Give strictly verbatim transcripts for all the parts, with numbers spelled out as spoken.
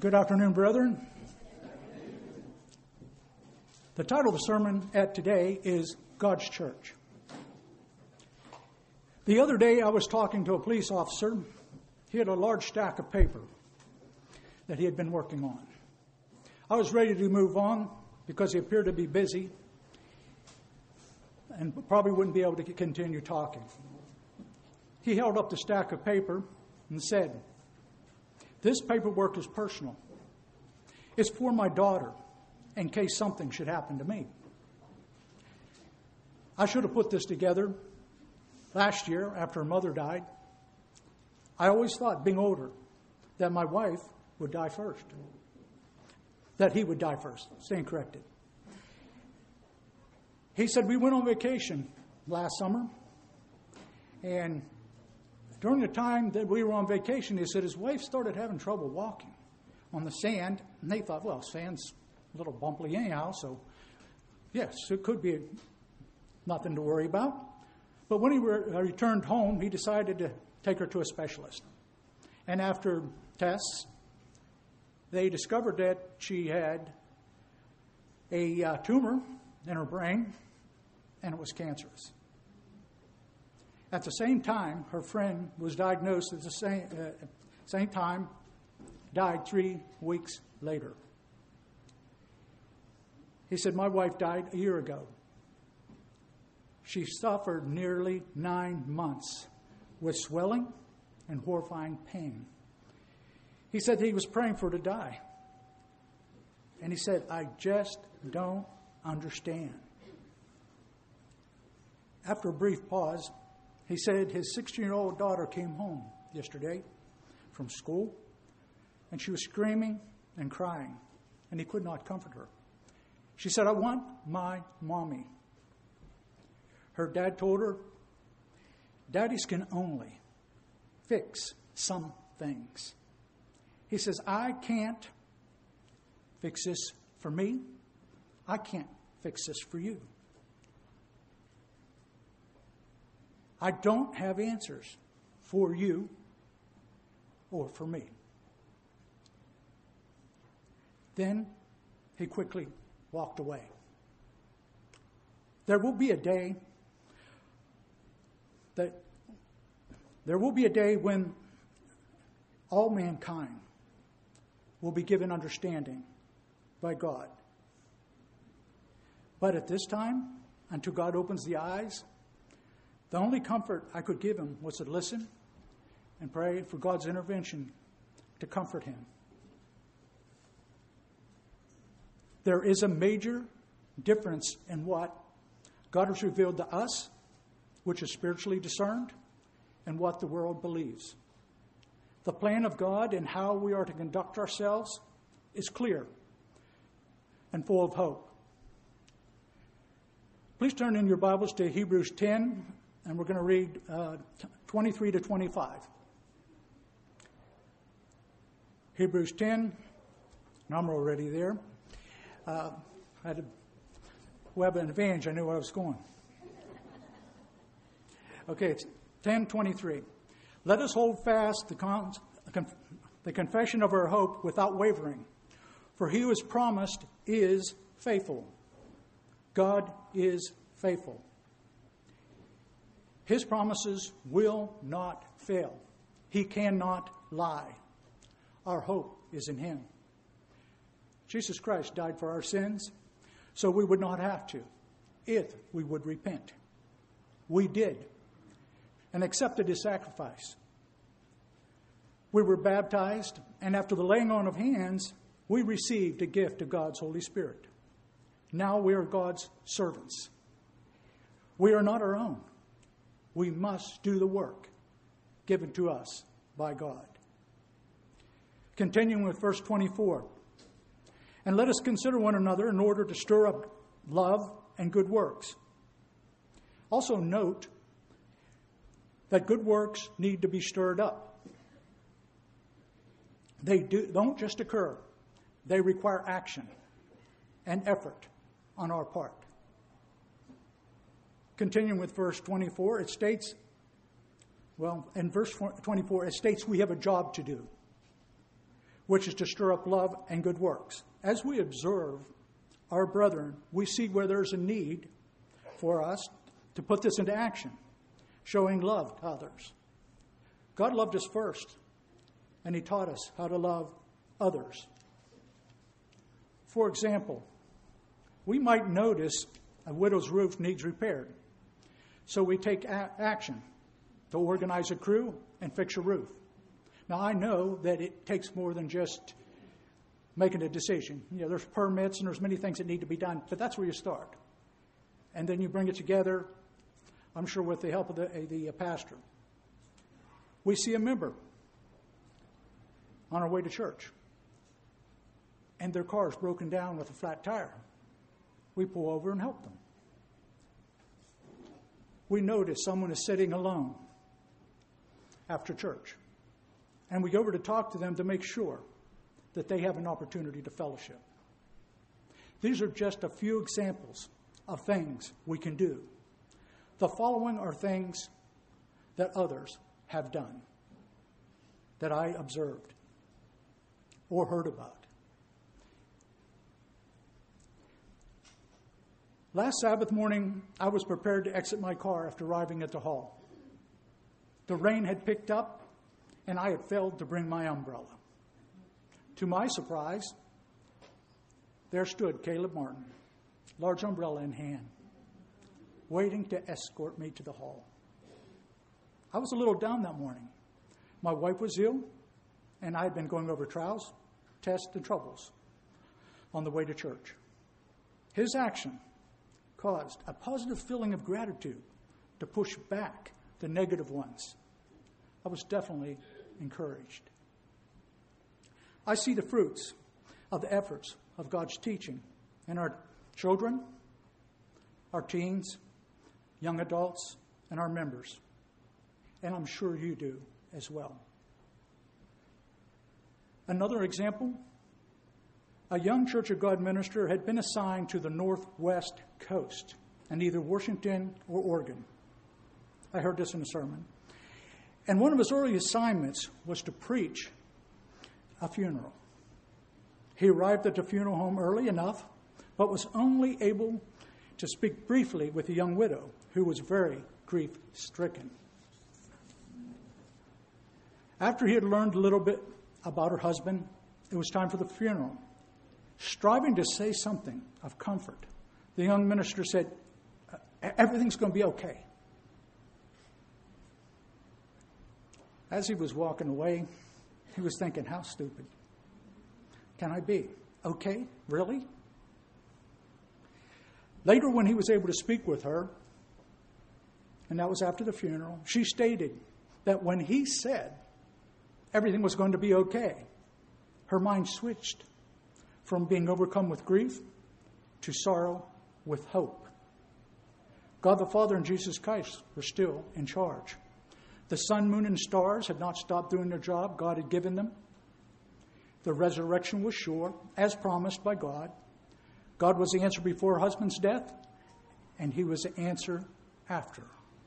Good afternoon, brethren. The title of the sermon at today is God's Church. The other day I was talking to a police officer. He had a large stack of paper that he had been working on. I was ready to move on because he appeared to be busy and probably wouldn't be able to continue talking. He held up the stack of paper and said, "This paperwork is personal. It's for my daughter in case something should happen to me." I should have put this together last year after her mother died. I always thought, being older, that my wife would die first. That he would die first. Staying corrected. He said, we went on vacation last summer, and during the time that we were on vacation, he said his wife started having trouble walking on the sand, and they thought, well, sand's a little bumpy anyhow, so yes, it could be nothing to worry about. But when he re- returned home, he decided to take her to a specialist. And after tests, they discovered that she had a uh, tumor in her brain, and it was cancerous. At the same time, her friend was diagnosed at the same, uh, same time, died three weeks later. He said, my wife died a year ago. She suffered nearly nine months with swelling and horrifying pain. He said he was praying for her to die. And he said, I just don't understand. After a brief pause, he said his sixteen-year-old daughter came home yesterday from school, and she was screaming and crying, and he could not comfort her. She said, I want my mommy. Her dad told her, daddies can only fix some things. He says, I can't fix this for me. I can't fix this for you. I don't have answers for you or for me. Then he quickly walked away. There will be a day that there will be a day when all mankind will be given understanding by God. But at this time, until God opens the eyes, the only comfort I could give him was to listen and pray for God's intervention to comfort him. There is a major difference in what God has revealed to us, which is spiritually discerned, and what the world believes. The plan of God and how we are to conduct ourselves is clear and full of hope. Please turn in your Bibles to Hebrews ten, and we're going to read uh, twenty-three to twenty-five. Hebrews ten, and I'm already there. Uh, I had a web an advantage. I knew where I was going. Okay, it's ten twenty-three. Let us hold fast the, con- the confession of our hope without wavering, for he who is promised is faithful. God is faithful. His promises will not fail. He cannot lie. Our hope is in him. Jesus Christ died for our sins, so we would not have to, if we would repent. We did, and accepted his sacrifice. We were baptized, and after the laying on of hands, we received a gift of God's Holy Spirit. Now we are God's servants. We are not our own. We must do the work given to us by God. Continuing with verse twenty-four. And let us consider one another in order to stir up love and good works. Also note that good works need to be stirred up. They do, don't just occur. They require action and effort on our part. Continuing with verse twenty-four, it states, well, in verse twenty-four, it states we have a job to do. which is to stir up love and good works. As we observe our brethren, we see where there's a need for us to put this into action, showing love to others. God loved us first, and he taught us how to love others. For example, we might notice a widow's roof needs repaired. So we take a- action to organize a crew and fix a roof. Now, I know that it takes more than just making a decision. You know, there's permits and there's many things that need to be done, but that's where you start. And then you bring it together, I'm sure with the help of the, uh, the uh, pastor. We see a member on our way to church, and their car is broken down with a flat tire. We pull over and help them. We notice someone is sitting alone after church, and we go over to talk to them to make sure that they have an opportunity to fellowship. These are just a few examples of things we can do. The following are things that others have done, that I observed or heard about. Last Sabbath morning, I was prepared to exit my car after arriving at the hall. The rain had picked up, and I had failed to bring my umbrella. To my surprise, there stood Caleb Martin, large umbrella in hand, waiting to escort me to the hall. I was a little down that morning. My wife was ill, and I had been going over trials, tests, and troubles on the way to church. His action caused a positive feeling of gratitude to push back the negative ones. I was definitely encouraged. I see the fruits of the efforts of God's teaching in our children, our teens, young adults, and our members. And I'm sure you do as well. Another example, a young Church of God minister had been assigned to the Northwest Coast in either Washington or Oregon. I heard this in a sermon. And one of his early assignments was to preach a funeral. He arrived at the funeral home early enough, but was only able to speak briefly with a young widow who was very grief-stricken. After he had learned a little bit about her husband, it was time for the funeral. Striving to say something of comfort, the young minister said, "Everything's going to be okay." As he was walking away, he was thinking, how stupid can I be? Okay, really? Later, when he was able to speak with her, and that was after the funeral, she stated that when he said everything was going to be okay, her mind switched from being overcome with grief to sorrow with hope. God the Father and Jesus Christ were still in charge. The sun, moon, and stars had not stopped doing their job God had given them. The resurrection was sure, as promised by God. God was the answer before her husband's death, and he was the answer after.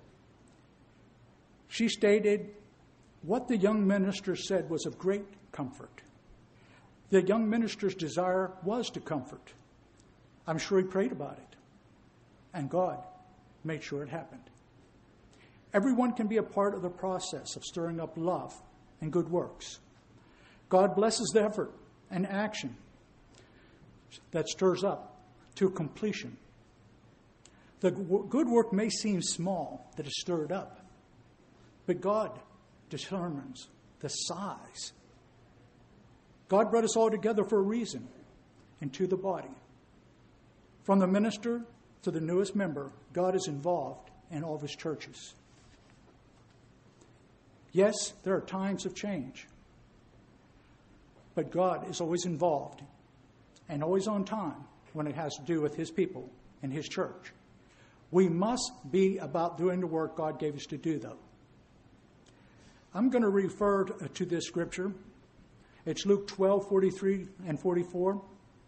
She stated, what the young minister said was of great comfort. The young minister's desire was to comfort. I'm sure he prayed about it, and God made sure it happened. Everyone can be a part of the process of stirring up love and good works. God blesses the effort and action that stirs up to completion. The good work may seem small that is stirred up, but God determines the size. God brought us all together for a reason, into the body. From the minister to the newest member, God is involved in all of his churches. Yes, there are times of change, but God is always involved and always on time when it has to do with his people and his church. We must be about doing the work God gave us to do, though. I'm going to refer to this scripture. It's Luke twelve, forty-three and forty-four.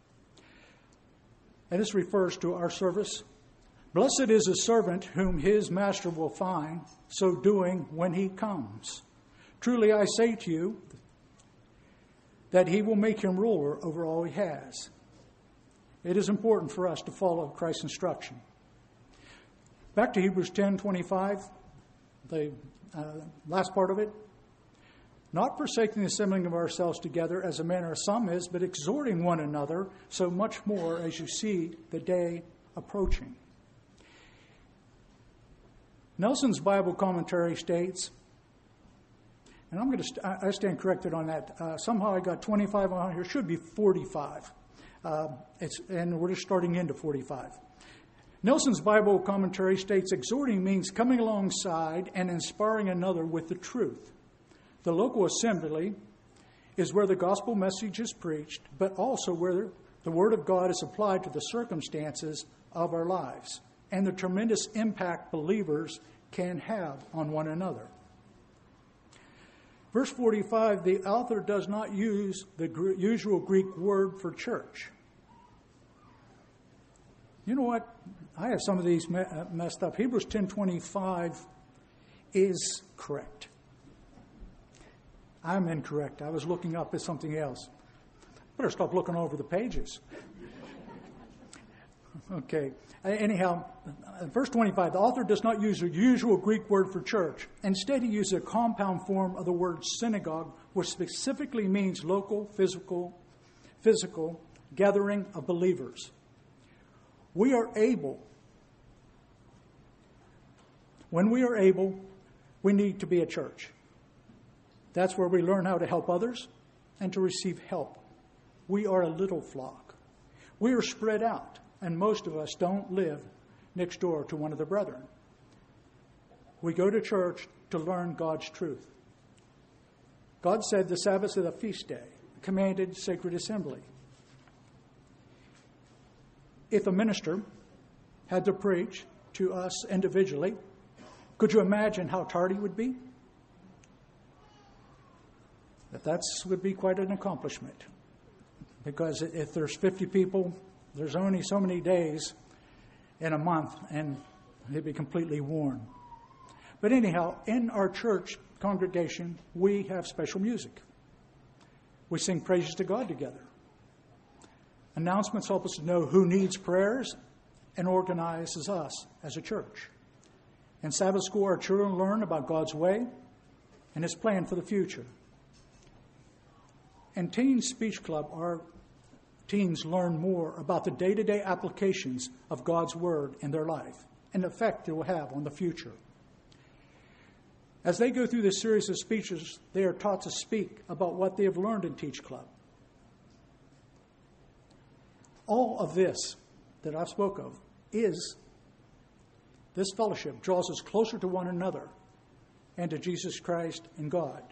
And this refers to our service. Blessed is the servant whom his master will find so doing when he comes. Truly I say to you, that he will make him ruler over all he has. It is important for us to follow Christ's instruction. Back to Hebrews ten twenty-five, the uh, last part of it. Not forsaking the assembling of ourselves together as a manner of some is, but exhorting one another, so much more as you see the day approaching. Nelson's Bible commentary states, and I'm going to st- I stand corrected on that. Uh, somehow I got twenty-five on here. It should be forty-five. Uh, it's, and we're just starting into forty-five. Nelson's Bible commentary states, exhorting means coming alongside and inspiring another with the truth. The local assembly is where the gospel message is preached, but also where the word of God is applied to the circumstances of our lives and the tremendous impact believers can have on one another. Verse forty-five, the author does not use the gr- usual Greek word for church. You know what? I have some of these me- uh, messed up. Hebrews ten twenty-five is correct. I'm incorrect. I was looking up at something else. Better stop looking over the pages. Okay. Anyhow, verse twenty-five, the author does not use the usual Greek word for church. Instead, he uses a compound form of the word synagogue, which specifically means local, physical, physical gathering of believers. We are able, when we are able, we need to be a church. That's where we learn how to help others and to receive help. We are a little flock. We are spread out, and most of us don't live next door to one of the brethren. We go to church to learn God's truth. God said the Sabbath is a feast day, commanded sacred assembly. If a minister had to preach to us individually, could you imagine how tired he would be? That that's would be quite an accomplishment. Because if there's fifty people, there's only so many days in a month, and they'd be completely worn. But anyhow, in our church congregation, we have special music. We sing praises to God together. Announcements help us to know who needs prayers and organizes us as a church. In Sabbath school, our children learn about God's way and His plan for the future. In Teen Speech Club, our teens learn more about the day-to-day applications of God's Word in their life and the effect it will have on the future. As they go through this series of speeches, they are taught to speak about what they have learned in Teach Club. All of this that I've spoke of is, this fellowship draws us closer to one another and to Jesus Christ and God.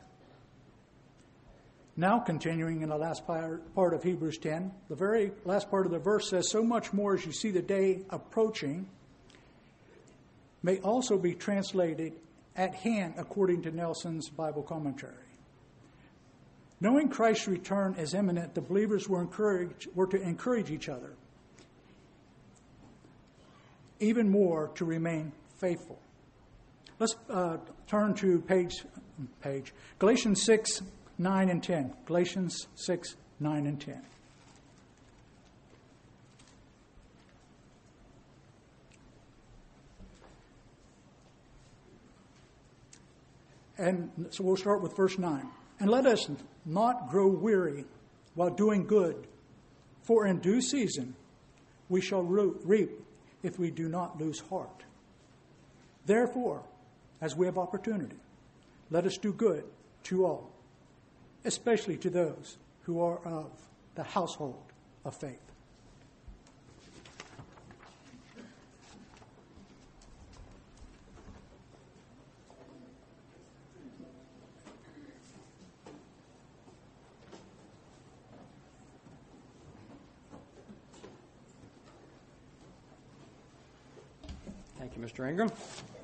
Now continuing in the last part of Hebrews ten, the very last part of the verse says, so much more as you see the day approaching, may also be translated at hand according to Nelson's Bible commentary. Knowing Christ's return is imminent, the believers were encouraged, were to encourage each other, even more to remain faithful. Let's uh, turn to page, page Galatians six, nine, and ten. Galatians six, nine, and ten. And so we'll start with verse nine. And let us not grow weary while doing good, for in due season we shall reap if we do not lose heart. Therefore, as we have opportunity, let us do good to all, especially to those who are of the household of faith. Thank you, Mister Ingram.